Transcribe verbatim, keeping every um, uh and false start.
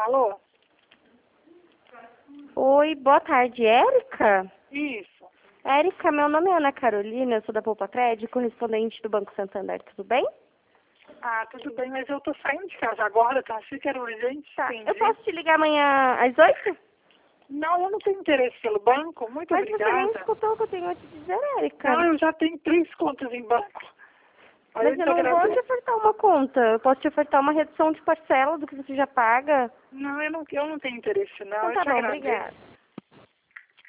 Alô? Oi, boa tarde, Érica? Isso. Érica, meu nome é Ana Carolina, eu sou da Poupa Crédito, correspondente do Banco Santander, tudo bem? Ah, tudo bem, mas eu tô saindo de casa agora, tá? Achei que era urgente, Tá, entendi. eu posso te ligar amanhã às oito? Não, eu não tenho interesse pelo banco, muito Mas você nem obrigada. escutou o que eu tenho a te dizer, Érica. Não, eu já tenho três contas em banco. Aí Mas eu eu te não vou te agradeço. ofertar uma conta, eu posso te ofertar uma redução de parcela do que você já paga. Não, eu não, eu não tenho interesse, não. Então Eu tá te bom, agradeço. obrigada.